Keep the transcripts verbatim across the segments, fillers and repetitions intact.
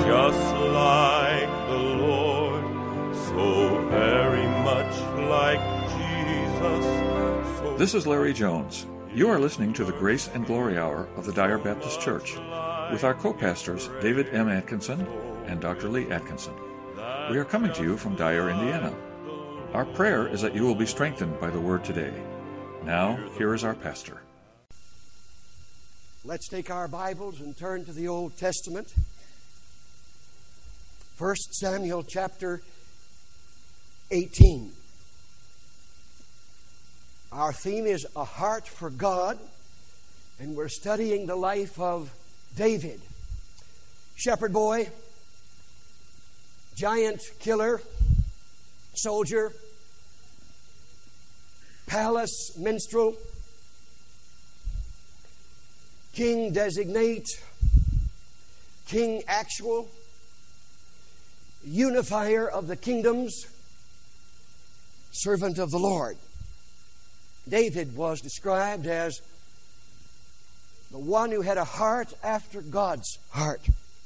just like the Lord, so very much like Jesus. So This is Larry Jones. You are listening to the Grace and Glory Hour of the Dyer Baptist Church with our co-pastors David M. Atkinson and Doctor Lee Atkinson. We are coming to you from Dyer, Indiana. Our prayer is that you will be strengthened by the Word today. Now, here is our pastor. Let's take our Bibles and turn to the Old Testament. First Samuel chapter eighteen. Our theme is A Heart for God, and we're studying the life of David. Shepherd boy, giant killer, soldier, palace minstrel, king designate, king actual, unifier of the kingdoms, servant of the Lord. David was described as the one who had a heart after God's heart.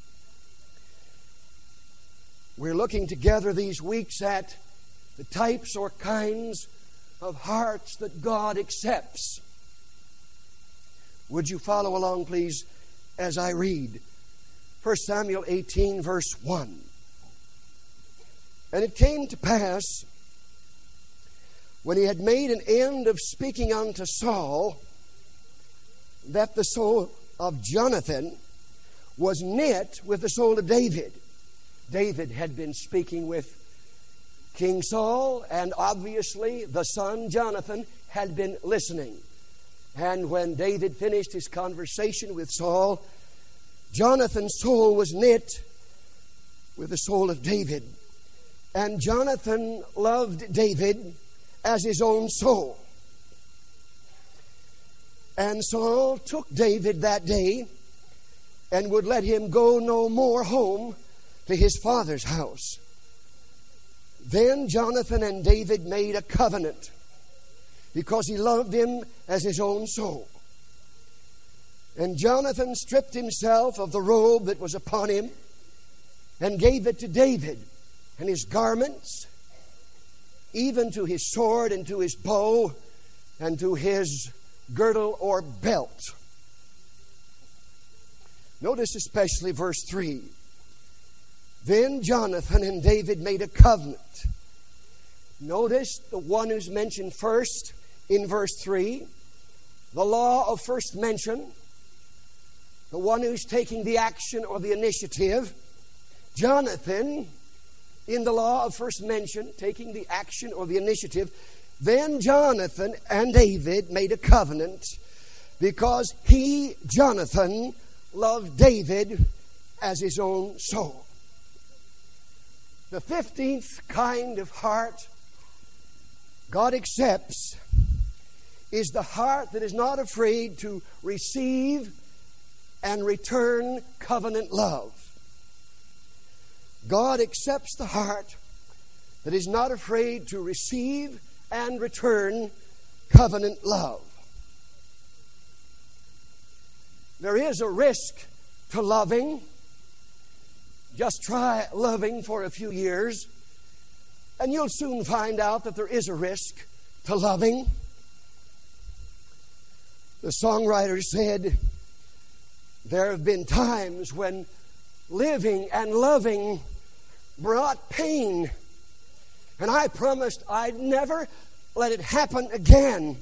We're looking together these weeks at the types or kinds of hearts that God accepts. Would you follow along, please, as I read? First Samuel eighteen, verse one. And it came to pass, when he had made an end of speaking unto Saul, that the soul of Jonathan was knit with the soul of David. David had been speaking with King Saul, and obviously the son Jonathan had been listening. And when David finished his conversation with Saul, Jonathan's soul was knit with the soul of David. And Jonathan loved David as his own soul. And Saul took David that day and would let him go no more home to his father's house. Then Jonathan and David made a covenant because he loved him as his own soul. And Jonathan stripped himself of the robe that was upon him and gave it to David, and his garments, even to his sword and to his bow and to his girdle or belt. Notice especially verse three. Then Jonathan and David made a covenant. Notice the one who's mentioned first in verse three. The law of first mention. The one who's taking the action or the initiative. Jonathan, in the law of first mention, taking the action or the initiative. Then Jonathan and David made a covenant because he, Jonathan, loved David as his own soul. The fifteenth kind of heart God accepts is the heart that is not afraid to receive and return covenant love. God accepts the heart that is not afraid to receive and return covenant love. There is a risk to loving. Just try loving for a few years, and you'll soon find out that there is a risk to loving. The songwriter said, there have been times when living and loving brought pain, and I promised I'd never let it happen again.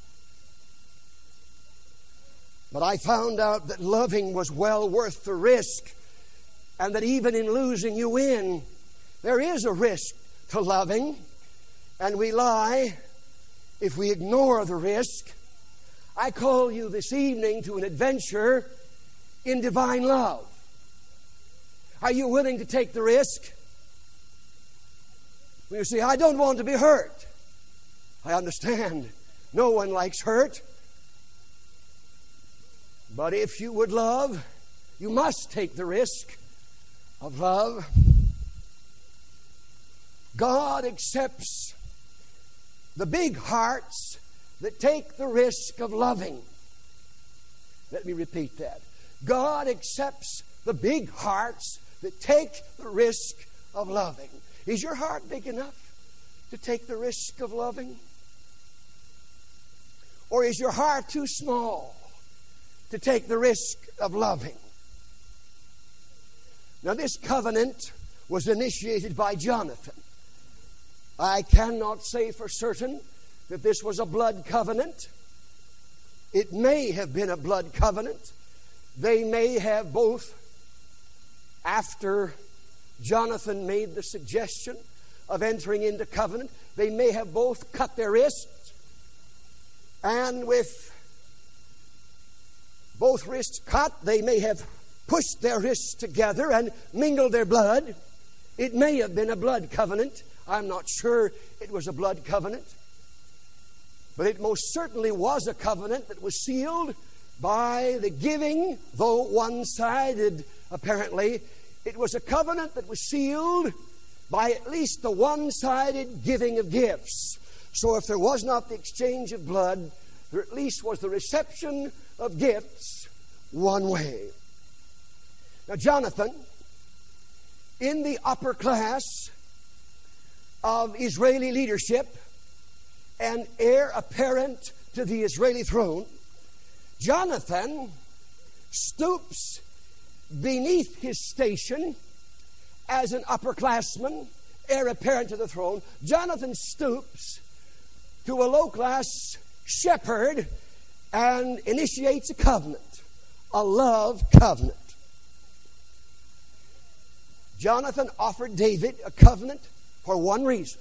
But I found out that loving was well worth the risk, and that even in losing you in, there is a risk to loving, and we lie if we ignore the risk. I call you this evening to an adventure in divine love. Are you willing to take the risk? When you say, I don't want to be hurt. I understand. No one likes hurt. But if you would love, you must take the risk of love. God accepts the big hearts that take the risk of loving. Let me repeat that. God accepts the big hearts that take the risk of loving. Is your heart big enough to take the risk of loving? Or is your heart too small to take the risk of loving? Now, this covenant was initiated by Jonathan. I cannot say for certain that this was a blood covenant. It may have been a blood covenant. They may have both, after Jonathan made the suggestion of entering into covenant, they may have both cut their wrists, and with both wrists cut, they may have pushed their wrists together and mingled their blood. It may have been a blood covenant. I'm not sure it was a blood covenant. But it most certainly was a covenant that was sealed by the giving, though one-sided apparently. It was a covenant that was sealed by at least the one-sided giving of gifts. So if there was not the exchange of blood, there at least was the reception of gifts one way. Now, Jonathan, in the upper class of Israeli leadership and heir apparent to the Israeli throne, Jonathan stoops beneath his station as an upperclassman, heir apparent to the throne. Jonathan stoops to a low-class shepherd and initiates a covenant, a love covenant. Jonathan offered David a covenant for one reason: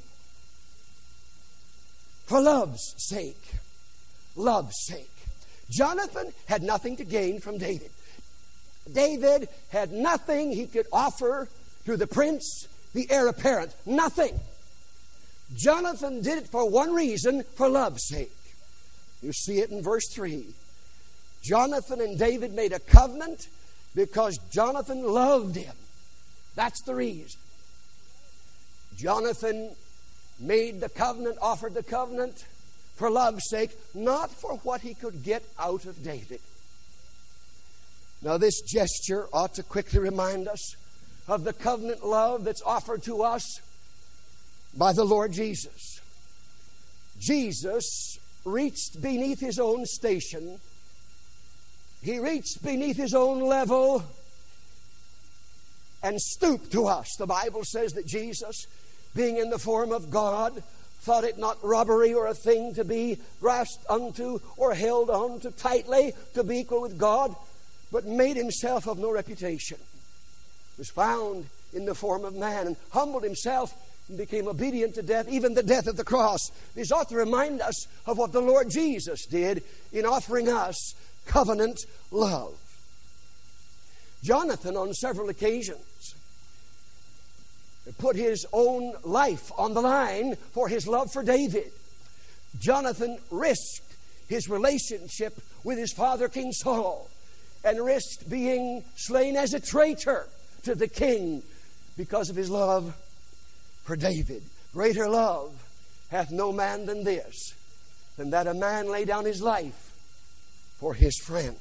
for love's sake. Love's sake. Jonathan had nothing to gain from David. David had nothing he could offer to the prince, the heir apparent. Nothing. Jonathan did it for one reason: for love's sake. You see it in verse three. Jonathan and David made a covenant because Jonathan loved him. That's the reason. Jonathan made the covenant, offered the covenant for love's sake, not for what he could get out of David. Now, this gesture ought to quickly remind us of the covenant love that's offered to us by the Lord Jesus. Jesus reached beneath his own station. He reached beneath his own level and stooped to us. The Bible says that Jesus, being in the form of God, thought it not robbery or a thing to be grasped unto or held onto tightly to be equal with God, but made himself of no reputation. Was found in the form of man and humbled himself and became obedient to death, even the death of the cross. This ought to remind us of what the Lord Jesus did in offering us covenant love. Jonathan, on several occasions, put his own life on the line for his love for David. Jonathan risked his relationship with his father, King Saul, and risked being slain as a traitor to the king because of his love for David. Greater love hath no man than this, than that a man lay down his life for his friends.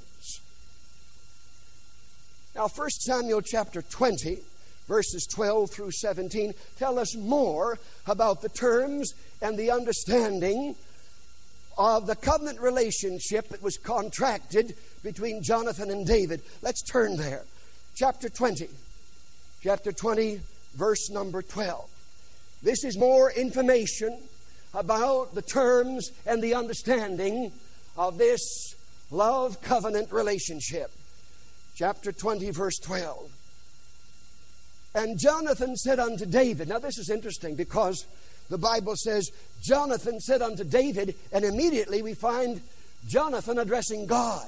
Now, First Samuel chapter twenty, verses twelve through seventeen, tell us more about the terms and the understanding of the covenant relationship that was contracted between Jonathan and David. Let's turn there. Chapter twenty. Chapter twenty, verse number twelve. This is more information about the terms and the understanding of this love covenant relationship. Chapter twenty, verse twelve. And Jonathan said unto David. Now this is interesting because the Bible says Jonathan said unto David, and immediately we find Jonathan addressing God.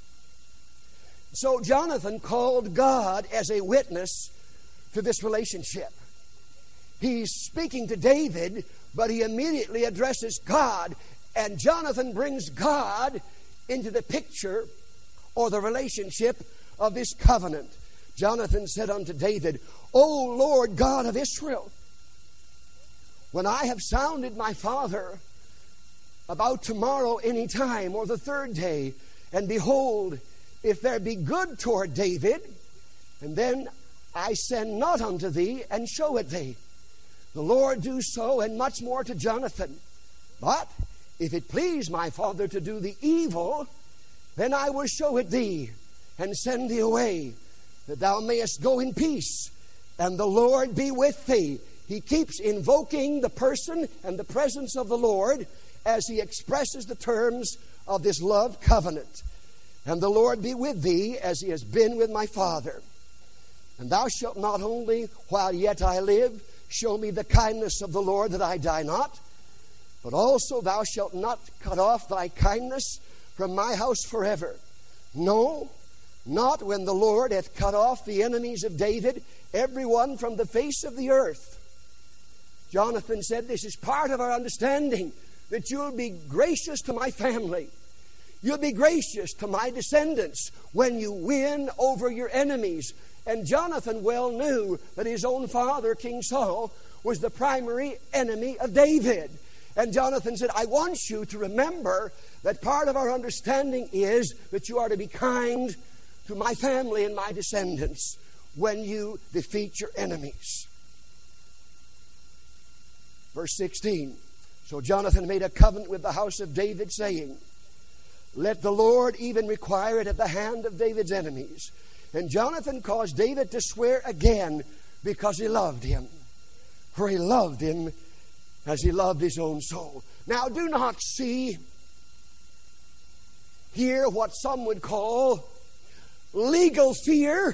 So Jonathan called God as a witness to this relationship. He's speaking to David, but he immediately addresses God, and Jonathan brings God into the picture or the relationship of this covenant. Jonathan said unto David, O Lord God of Israel, when I have sounded my father about tomorrow any time or the third day, and behold, if there be good toward David, and then I send not unto thee, and show it thee. The Lord do so, and much more to Jonathan. But if it please my father to do the evil, then I will show it thee, and send thee away, that thou mayest go in peace, and the Lord be with thee. He keeps invoking the person and the presence of the Lord as he expresses the terms of this love covenant. And the Lord be with thee as he has been with my father. And thou shalt not only, while yet I live, show me the kindness of the Lord, that I die not, but also thou shalt not cut off thy kindness from my house forever. No, not when the Lord hath cut off the enemies of David, every one from the face of the earth. Jonathan said, this is part of our understanding, that you'll be gracious to my family. You'll be gracious to my descendants when you win over your enemies. And Jonathan well knew that his own father, King Saul, was the primary enemy of David. And Jonathan said, I want you to remember that part of our understanding is that you are to be kind to my family and my descendants when you defeat your enemies. Verse sixteen. So Jonathan made a covenant with the house of David, saying, let the Lord even require it at the hand of David's enemies. And Jonathan caused David to swear again, because he loved him. For he loved him as he loved his own soul. Now do not see here what some would call legal fear.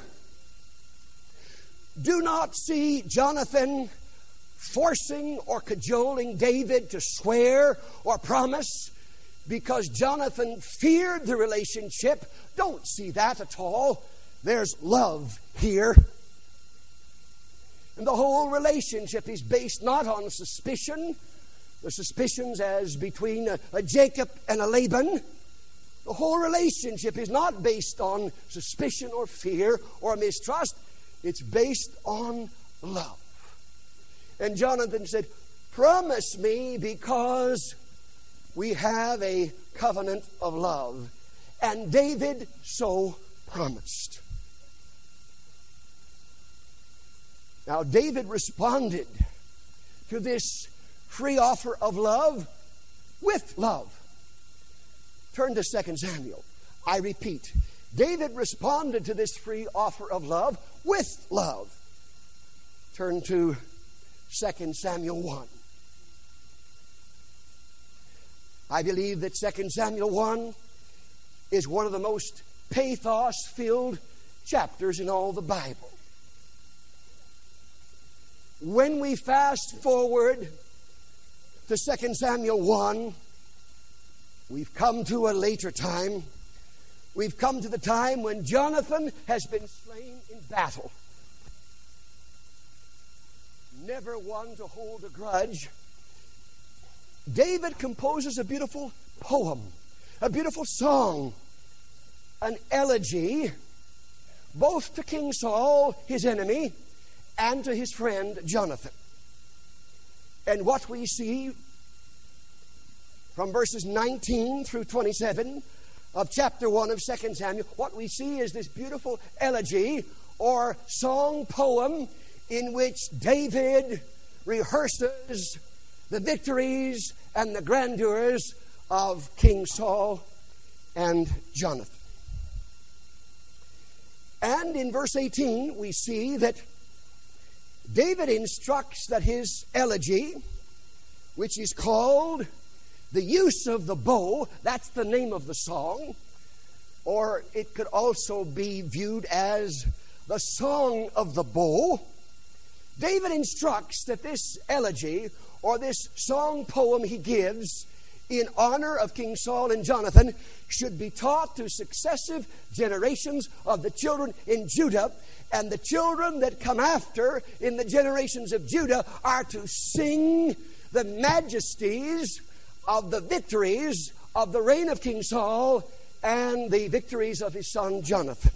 Do not see Jonathan forcing or cajoling David to swear or promise because Jonathan feared the relationship. Don't see that at all. There's love here. And the whole relationship is based not on suspicion, the suspicions as between a, a Jacob and a Laban. The whole relationship is not based on suspicion or fear or mistrust. It's based on love. And Jonathan said, promise me, because we have a covenant of love. And David so promised. Now David responded to this free offer of love with love. Turn to Second Samuel. I repeat, David responded to this free offer of love with love. Turn to Second Samuel one. I believe that Second Samuel one is one of the most pathos-filled chapters in all the Bible. When we fast forward to Second Samuel one, we've come to a later time. We've come to the time when Jonathan has been slain in battle. Never one to hold a grudge. David composes a beautiful poem, a beautiful song, an elegy, both to King Saul, his enemy, and to his friend Jonathan. And what we see from verses nineteen through twenty-seven of chapter one of Second Samuel, what we see is this beautiful elegy or song poem in which David rehearses the victories and the grandeurs of King Saul and Jonathan. And in verse eighteen, we see that David instructs that his elegy, which is called the use of the bow, that's the name of the song, or it could also be viewed as the song of the bow. David instructs that this elegy, or this song poem he gives in honor of King Saul and Jonathan, should be taught to successive generations of the children in Judah. And the children that come after in the generations of Judah are to sing the majesties of the victories of the reign of King Saul and the victories of his son Jonathan.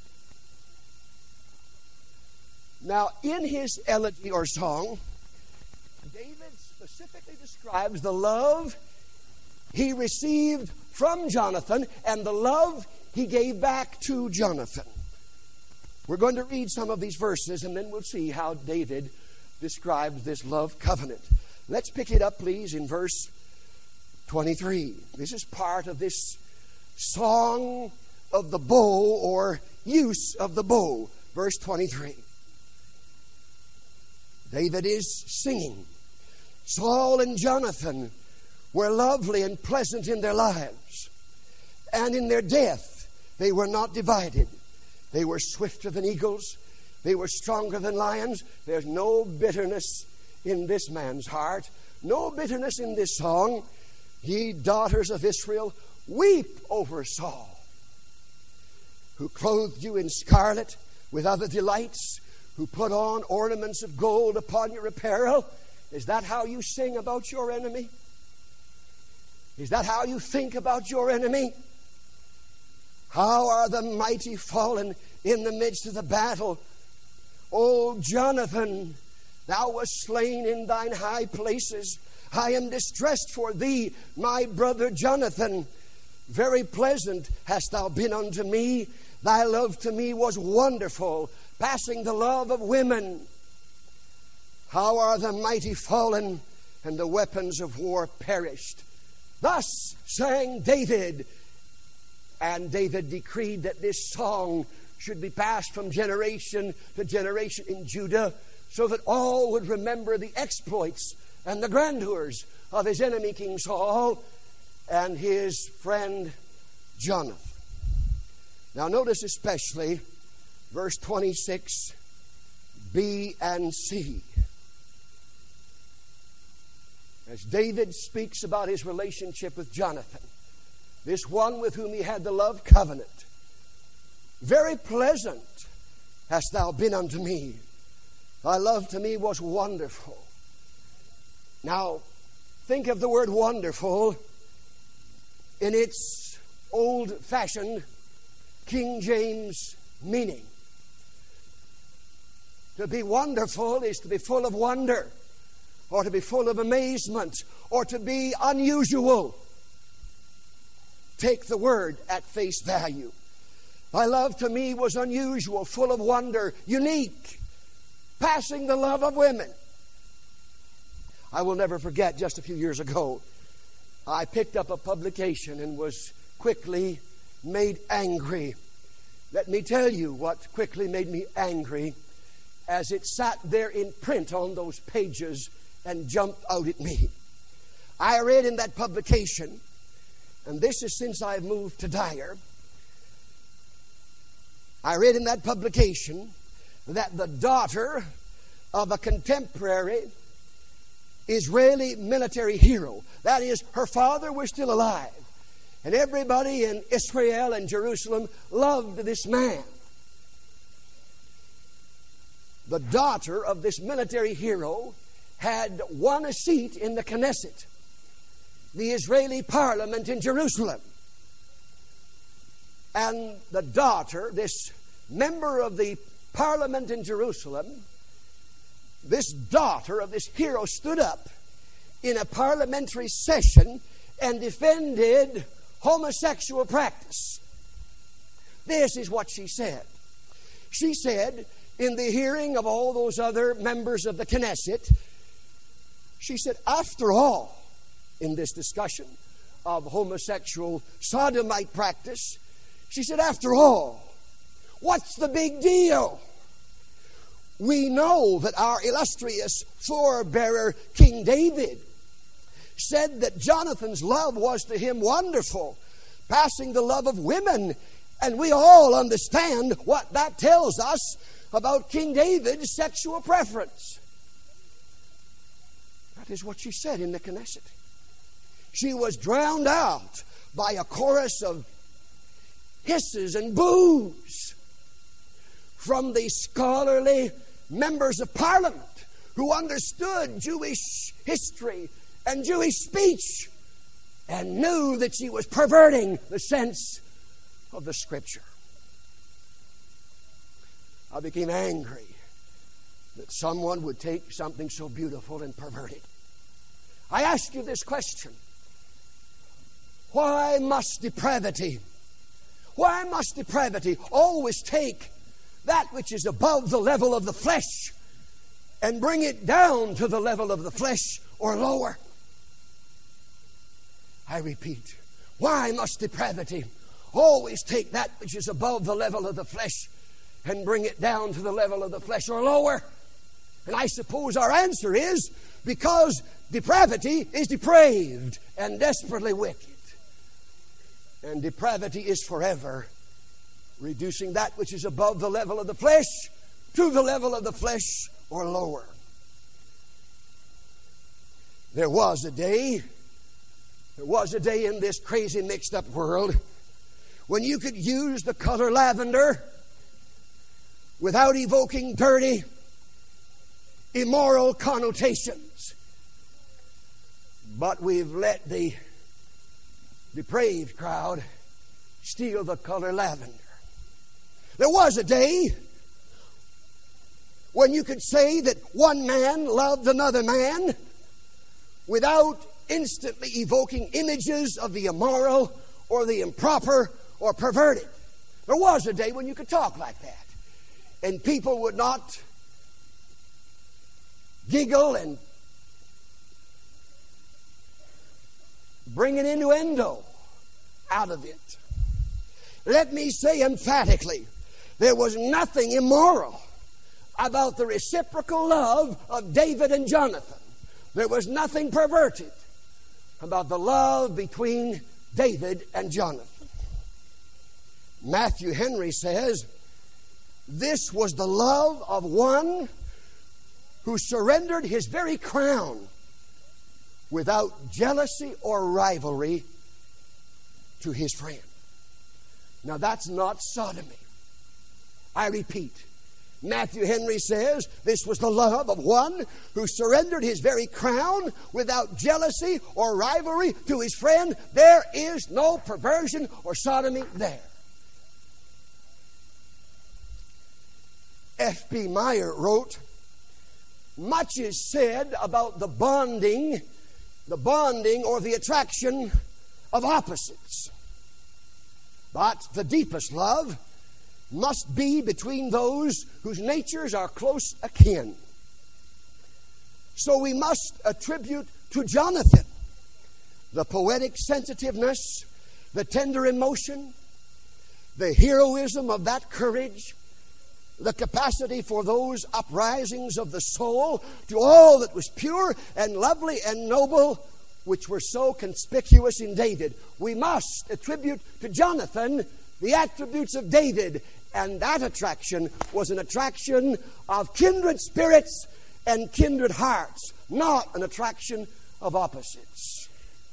Now, in his elegy or song, David specifically describes the love he received from Jonathan and the love he gave back to Jonathan. We're going to read some of these verses, and then we'll see how David describes this love covenant. Let's pick it up, please, in verse twenty-three. This is part of this song of the bow, or use of the bow. Verse twenty-three. David is singing. Saul and Jonathan were lovely and pleasant in their lives, and in their death they were not divided. They were swifter than eagles. They were stronger than lions. There's no bitterness in this man's heart. No bitterness in this song. Ye daughters of Israel, weep over Saul, who clothed you in scarlet with other delights, who put on ornaments of gold upon your apparel. Is that how you sing about your enemy? Is that how you think about your enemy? How are the mighty fallen in the midst of the battle? O Jonathan, thou wast slain in thine high places. I am distressed for thee, my brother Jonathan. Very pleasant hast thou been unto me. Thy love to me was wonderful, passing the love of women. How are the mighty fallen, and the weapons of war perished? Thus sang David. And David decreed that this song should be passed from generation to generation in Judah, so that all would remember the exploits and the grandeurs of his enemy King Saul and his friend Jonathan. Now notice especially verse twenty-six, B and C. As David speaks about his relationship with Jonathan, this one with whom he had the love covenant. Very pleasant hast thou been unto me. Thy love to me was wonderful. Now, think of the word wonderful in its old-fashioned King James meaning. To be wonderful is to be full of wonder, or to be full of amazement, or to be unusual. Take the word at face value. Thy love to me was unusual, full of wonder, unique, passing the love of women. I will never forget, just a few years ago, I picked up a publication and was quickly made angry. Let me tell you what quickly made me angry as it sat there in print on those pages and jumped out at me. I read in that publication, and this is since I've moved to Dyer, I read in that publication that the daughter of a contemporary Israeli military hero, that is, her father was still alive, and everybody in Israel and Jerusalem loved this man. The daughter of this military hero had won a seat in the Knesset, the Israeli parliament in Jerusalem. And the daughter, this member of the parliament in Jerusalem, this daughter of this hero stood up in a parliamentary session and defended homosexual practice. This is what she said. She said, in the hearing of all those other members of the Knesset, she said, after all, in this discussion of homosexual sodomite practice, she said, after all, what's the big deal? We know that our illustrious forebearer, King David, said that Jonathan's love was to him wonderful, passing the love of women. And we all understand what that tells us about King David's sexual preference. That is what she said in the Knesset. She was drowned out by a chorus of hisses and boos from the scholarly members of parliament who understood Jewish history and Jewish speech and knew that she was perverting the sense of the Scripture. I became angry that someone would take something so beautiful and pervert it. I ask you this question. Why must depravity, why must depravity always take that which is above the level of the flesh and bring it down to the level of the flesh or lower. I repeat, why must depravity always take that which is above the level of the flesh and bring it down to the level of the flesh or lower? And I suppose our answer is because depravity is depraved and desperately wicked. And depravity is forever reducing that which is above the level of the flesh to the level of the flesh or lower. There was a day, there was a day in this crazy mixed up world when you could use the color lavender without evoking dirty, immoral connotations. But we've let the depraved crowd steal the color lavender. There was a day when you could say that one man loved another man without instantly evoking images of the immoral or the improper or perverted. There was a day when you could talk like that, and people would not giggle and bring an innuendo out of it. Let me say emphatically, there was nothing immoral about the reciprocal love of David and Jonathan. There was nothing perverted about the love between David and Jonathan. Matthew Henry says, this was the love of one who surrendered his very crown without jealousy or rivalry to his friend. Now that's not sodomy. I repeat, Matthew Henry says this was the love of one who surrendered his very crown without jealousy or rivalry to his friend. There is no perversion or sodomy there. F B Meyer wrote, much is said about the bonding, the bonding or the attraction of opposites. But the deepest love must be between those whose natures are close akin. So we must attribute to Jonathan the poetic sensitiveness, the tender emotion, the heroism of that courage, the capacity for those uprisings of the soul to all that was pure and lovely and noble, which were so conspicuous in David. We must attribute to Jonathan the attributes of David, and that attraction was an attraction of kindred spirits and kindred hearts, not an attraction of opposites.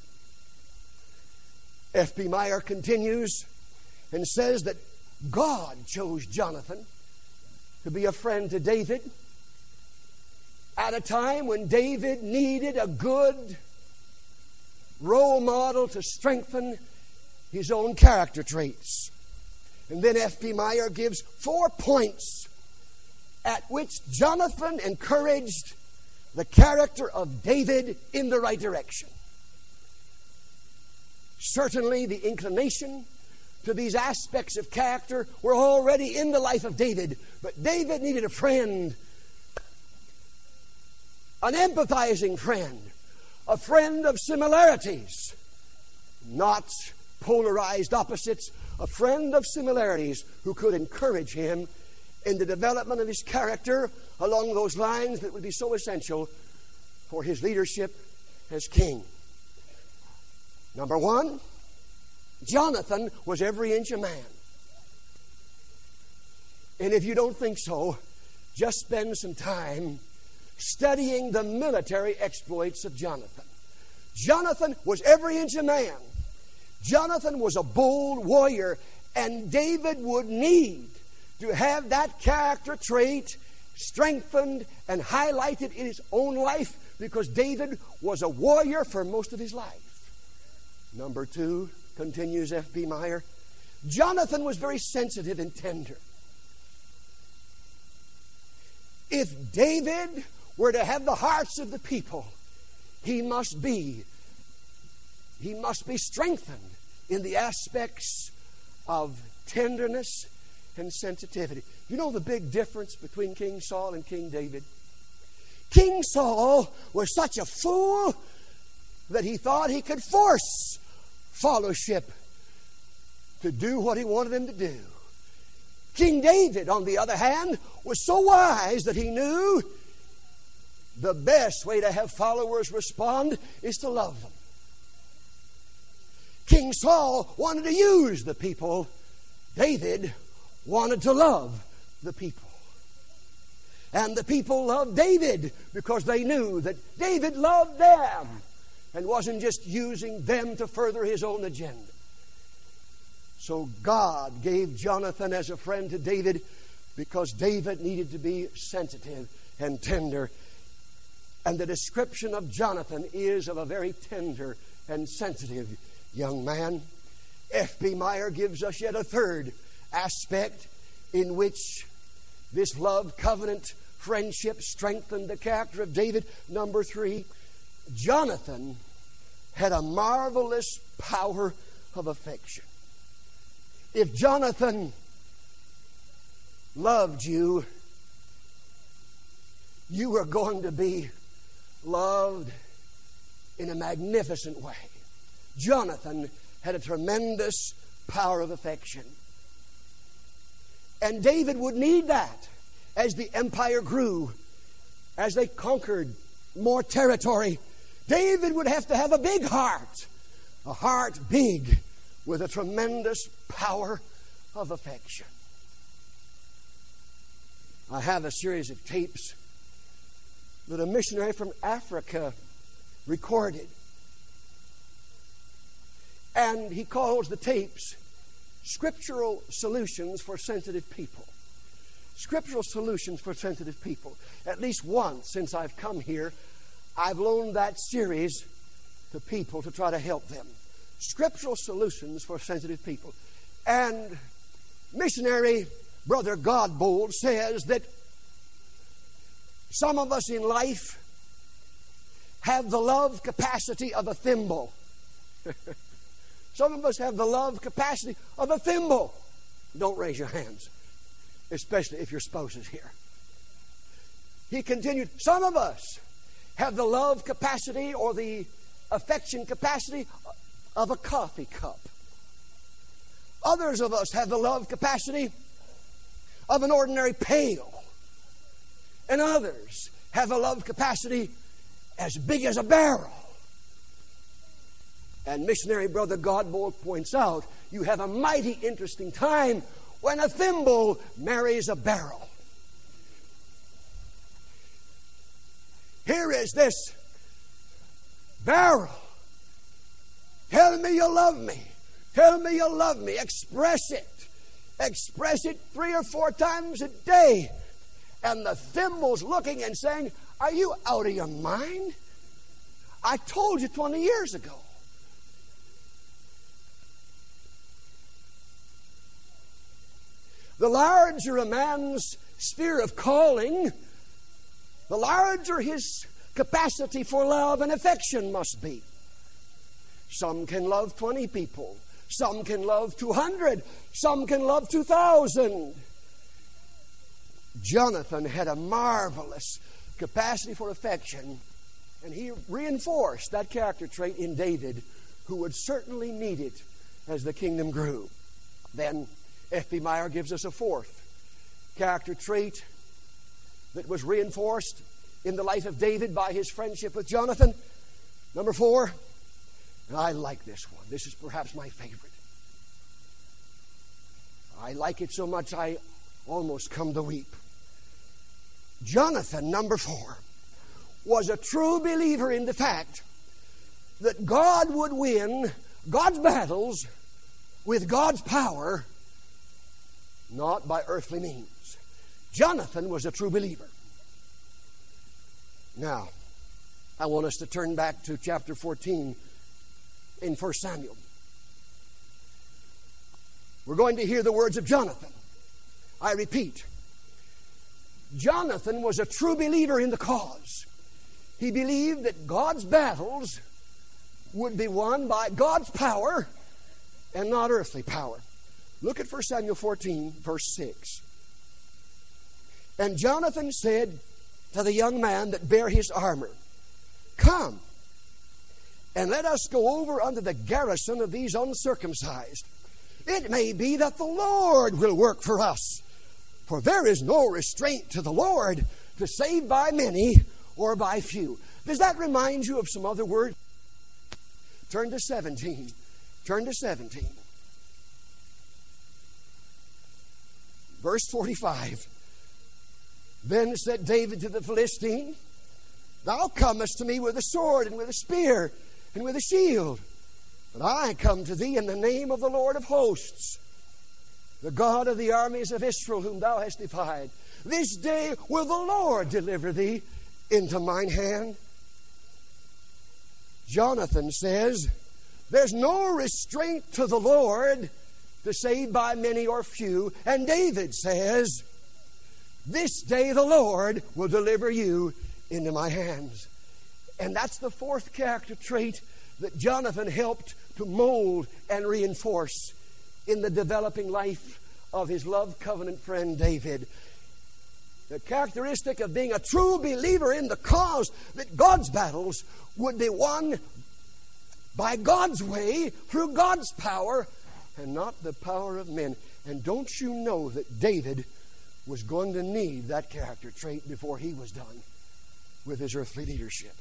F B Meyer continues and says that God chose Jonathan to be a friend to David at a time when David needed a good role model to strengthen his own character traits. And then F B Meyer gives four points at which Jonathan encouraged the character of David in the right direction. Certainly the inclination to these aspects of character were already in the life of David, but David needed a friend, an empathizing friend, a friend of similarities, not polarized opposites, a friend of similarities who could encourage him in the development of his character along those lines that would be so essential for his leadership as king. Number one, Jonathan was every inch a man. And if you don't think so, just spend some time studying the military exploits of Jonathan. Jonathan was every inch a man. Jonathan was a bold warrior, and David would need to have that character trait strengthened and highlighted in his own life, because David was a warrior for most of his life. Number two, continues F B Meyer, Jonathan was very sensitive and tender. If David were to have the hearts of the people, he must be he must be strengthened in the aspects of tenderness and sensitivity. You know the big difference between King Saul and King David? King Saul was such a fool that he thought he could force fellowship to do what he wanted them to do. King David, on the other hand, was so wise that he knew the best way to have followers respond is to love them. King Saul wanted to use the people. David wanted to love the people. And the people loved David because they knew that David loved them and wasn't just using them to further his own agenda. So God gave Jonathan as a friend to David because David needed to be sensitive and tender. And the description of Jonathan is of a very tender and sensitive young man. F B Meyer gives us yet a third aspect in which this love, covenant, friendship strengthened the character of David. Number three, Jonathan had a marvelous power of affection. If Jonathan loved you, you were going to be loved in a magnificent way. Jonathan had a tremendous power of affection. And David would need that as the empire grew, as they conquered more territory. David would have to have a big heart, a heart big with a tremendous power of affection. I have a series of tapes that a missionary from Africa recorded. And he calls the tapes Scriptural Solutions for Sensitive People. Scriptural Solutions for Sensitive People. At least once since I've come here, I've loaned that series to people to try to help them. Scriptural Solutions for Sensitive People. And missionary Brother Godbold says that some of us in life have the love capacity of a thimble. Some of us have the love capacity of a thimble. Don't raise your hands, especially if your spouse is here. He continued, some of us have the love capacity or the affection capacity of a coffee cup. Others of us have the love capacity of an ordinary pail. And others have a love capacity as big as a barrel. And missionary Brother Godbold points out, you have a mighty interesting time when a thimble marries a barrel. Here is this barrel. Tell me you love me. Tell me you love me. Express it. Express it three or four times a day. And the thimble's looking and saying, are you out of your mind? I told you twenty years ago. The larger a man's sphere of calling, the larger his capacity for love and affection must be. Some can love twenty people. Some can love two hundred. Some can love two thousand. Jonathan had a marvelous capacity for affection, and he reinforced that character trait in David, who would certainly need it as the kingdom grew. Then F B Meyer gives us a fourth character trait that was reinforced in the life of David by his friendship with Jonathan. Number four, and I like this one. This is perhaps my favorite. I like it so much I almost come to weep. Jonathan, number four, was a true believer in the fact that God would win God's battles with God's power, not by earthly means. Jonathan was a true believer. Now, I want us to turn back to chapter fourteen in First Samuel. We're going to hear the words of Jonathan. I repeat, Jonathan was a true believer in the cause. He believed that God's battles would be won by God's power and not earthly power. Look at First Samuel fourteen, verse six. And Jonathan said to the young man that bare his armor, Come, and let us go over unto the garrison of these uncircumcised. It may be that the Lord will work for us. For there is no restraint to the Lord to save by many or by few. Does that remind you of some other word? Turn to seventeen. Turn to seventeen. Verse forty-five. Then said David to the Philistine, Thou comest to me with a sword and with a spear and with a shield. But I come to thee in the name of the Lord of hosts, the God of the armies of Israel, whom thou hast defied. This day will the Lord deliver thee into mine hand. Jonathan says, There's no restraint to the Lord to save by many or few. And David says, This day the Lord will deliver you into my hands. And that's the fourth character trait that Jonathan helped to mold and reinforce in the developing life of his love covenant friend David. The characteristic of being a true believer in the cause that God's battles would be won by God's way, through God's power, and not the power of men. And don't you know that David was going to need that character trait before he was done with his earthly leadership?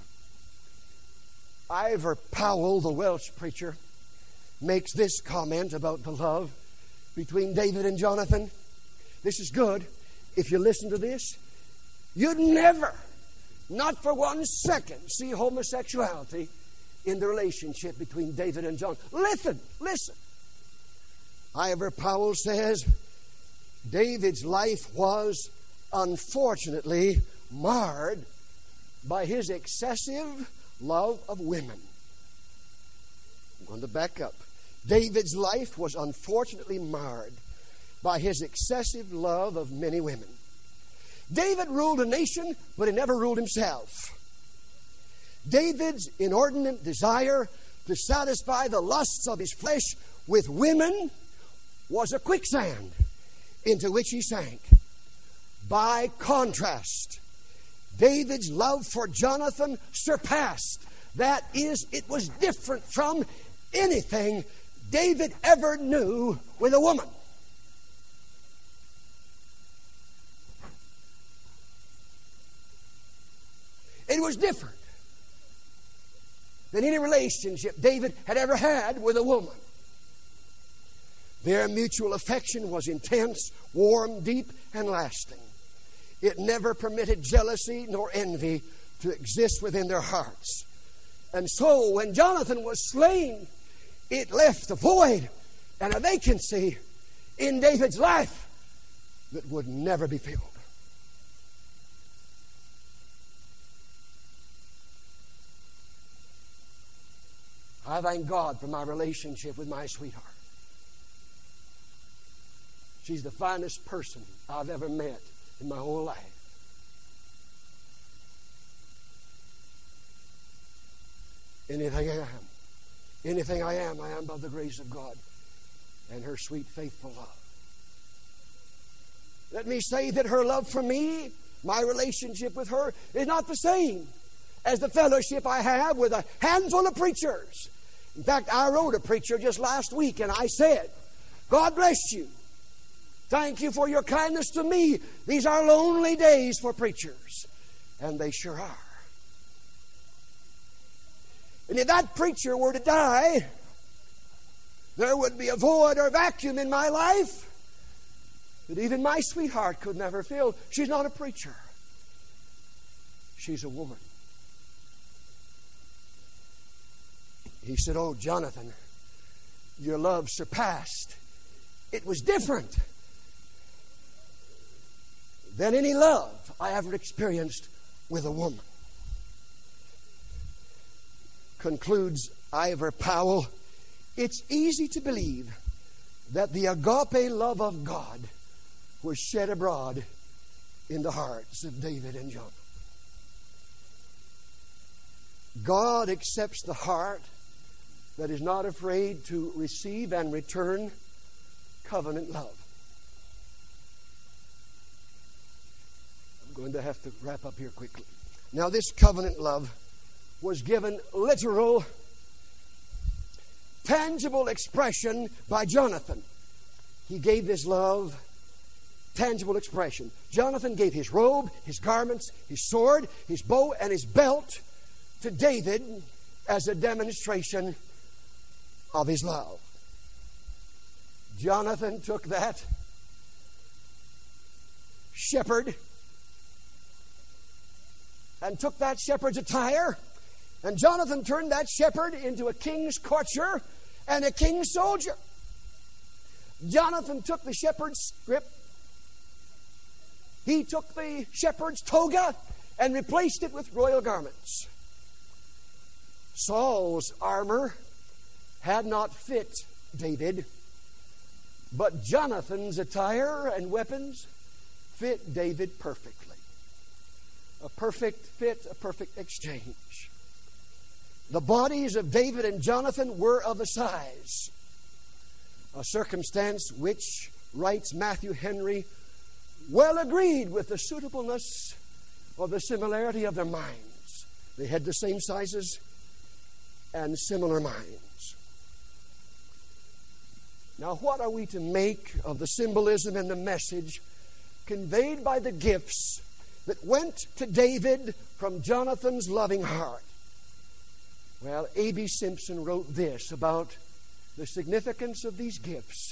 Ivor Powell, the Welsh preacher, makes this comment about the love between David and Jonathan. This is good. If you listen to this, you'd never, not for one second, see homosexuality in the relationship between David and Jonathan. Listen, listen. Ivor Powell says, David's life was unfortunately marred by his excessive love of women. I'm going to back up. David's life was unfortunately marred by his excessive love of many women. David ruled a nation, but he never ruled himself. David's inordinate desire to satisfy the lusts of his flesh with women was a quicksand into which he sank. By contrast, David's love for Jonathan surpassed. That is, it was different from anything David ever knew with a woman. It was different than any relationship David had ever had with a woman. Their mutual affection was intense, warm, deep, and lasting. It never permitted jealousy nor envy to exist within their hearts. And so when Jonathan was slain, it left a void and a vacancy in David's life that would never be filled. I thank God for my relationship with my sweetheart. She's the finest person I've ever met in my whole life. Anything I am, anything I am, I am by the grace of God and her sweet, faithful love. Let me say that her love for me, my relationship with her, is not the same as the fellowship I have with a handful of preachers. In fact, I wrote a preacher just last week and I said, God bless you. Thank you for your kindness to me. These are lonely days for preachers. And they sure are. And if that preacher were to die, there would be a void or vacuum in my life that even my sweetheart could never fill. She's not a preacher. She's a woman. He said, oh, Jonathan, your love surpassed. It was different than any love I ever experienced with a woman. Concludes Ivor Powell, it's easy to believe that the agape love of God was shed abroad in the hearts of David and Jonathan. God accepts the heart that is not afraid to receive and return covenant love. I'm going to have to wrap up here quickly. Now, this covenant love was given literal, tangible expression by Jonathan. He gave this love tangible expression. Jonathan gave his robe, his garments, his sword, his bow, and his belt to David as a demonstration of his love. Jonathan took that shepherd and took that shepherd's attire, and Jonathan turned that shepherd into a king's courtier and a king's soldier. Jonathan took the shepherd's scrip, he took the shepherd's toga and replaced it with royal garments. Saul's armor had not fit David, but Jonathan's attire and weapons fit David perfectly. A perfect fit, a perfect exchange. The bodies of David and Jonathan were of a size, a circumstance which, writes Matthew Henry, well agreed with the suitableness or the similarity of their minds. They had the same sizes and similar minds. Now, what are we to make of the symbolism and the message conveyed by the gifts that went to David from Jonathan's loving heart? Well, A B Simpson wrote this about the significance of these gifts.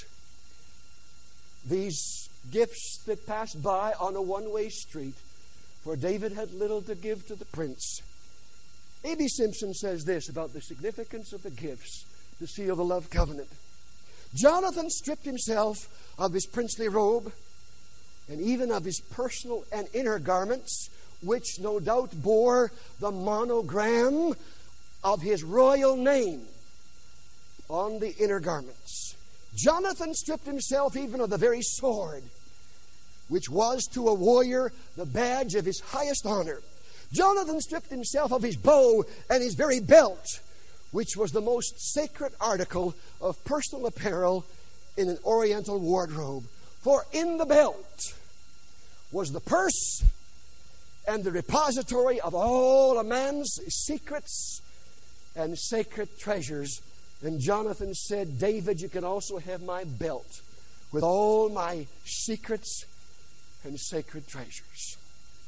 These gifts that passed by on a one-way street, for David had little to give to the prince. A B Simpson says this about the significance of the gifts to seal the love covenant. Jonathan stripped himself of his princely robe and even of his personal and inner garments, which no doubt bore the monogram of his royal name on the inner garments. Jonathan stripped himself even of the very sword, which was to a warrior the badge of his highest honor. Jonathan stripped himself of his bow and his very belt, which was the most sacred article of personal apparel in an Oriental wardrobe. For in the belt was the purse and the repository of all a man's secrets and sacred treasures. And Jonathan said, David, you can also have my belt with all my secrets and sacred treasures.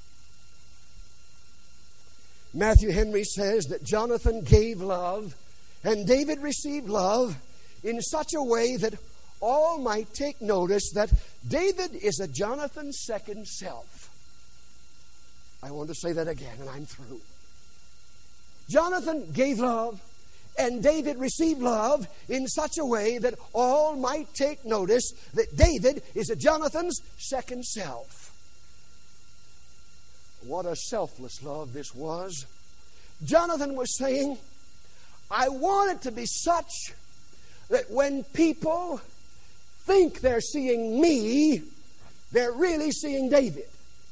Matthew Henry says that Jonathan gave love and David received love in such a way that all might take notice that David is a Jonathan's second self. I want to say that again, and I'm through. Jonathan gave love, and David received love in such a way that all might take notice that David is a Jonathan's second self. What a selfless love this was. Jonathan was saying, I want it to be such that when people think they're seeing me, they're really seeing David.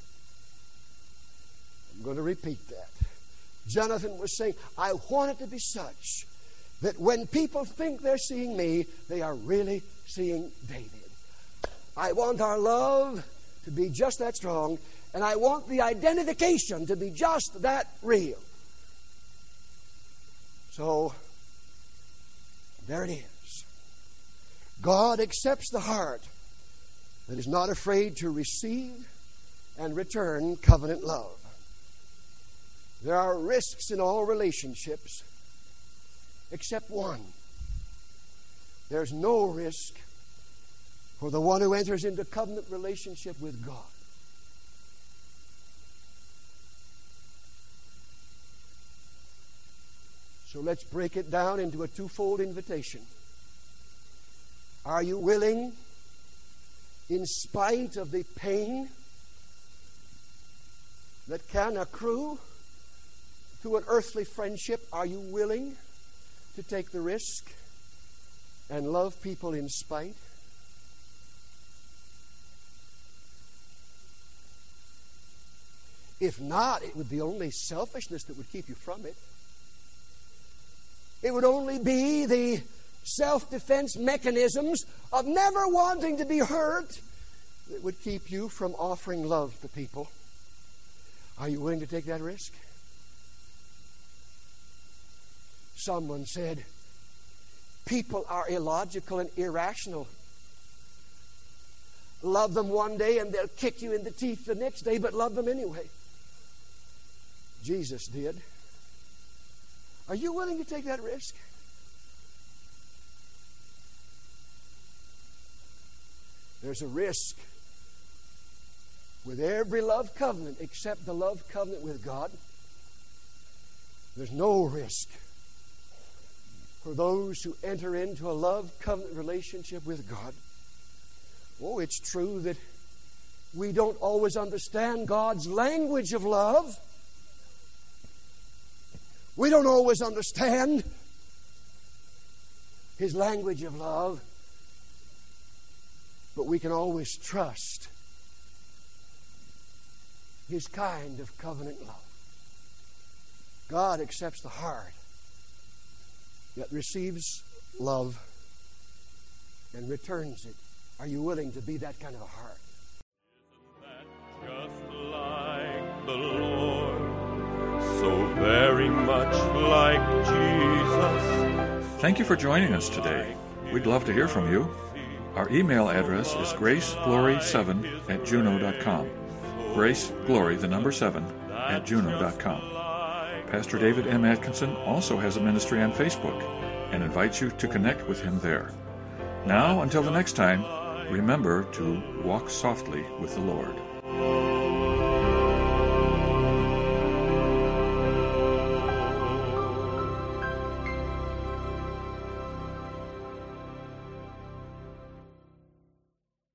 I'm going to repeat that. Jonathan was saying, I want it to be such that when people think they're seeing me, they are really seeing David. I want our love to be just that strong, and I want the identification to be just that real. So, there it is. God accepts the heart that is not afraid to receive and return covenant love. There are risks in all relationships except one. There's no risk for the one who enters into covenant relationship with God. So let's break it down into a twofold invitation. Are you willing, in spite of the pain that can accrue to an earthly friendship, are you willing to take the risk and love people in spite? If not, it would be only selfishness that would keep you from it. It would only be the self-defense mechanisms of never wanting to be hurt that would keep you from offering love to people. Are you willing to take that risk? Someone said, people are illogical and irrational. Love them one day and they'll kick you in the teeth the next day, but love them anyway. Jesus did. Are you willing to take that risk? There's a risk with every love covenant except the love covenant with God. There's no risk for those who enter into a love covenant relationship with God. Oh, it's true that we don't always understand God's language of love. We don't always understand His language of love. But we can always trust His kind of covenant love. God accepts the heart that receives love and returns it. Are you willing to be that kind of a heart? Isn't that just like the Lord, so very much like Jesus? Thank you for joining us today. We'd love to hear from you. Our email address is grace glory seven at juno dot com. graceglory, the number seven, at juno dot com. Pastor David M. Atkinson also has a ministry on Facebook and invites you to connect with him there. Now, until the next time, remember to walk softly with the Lord.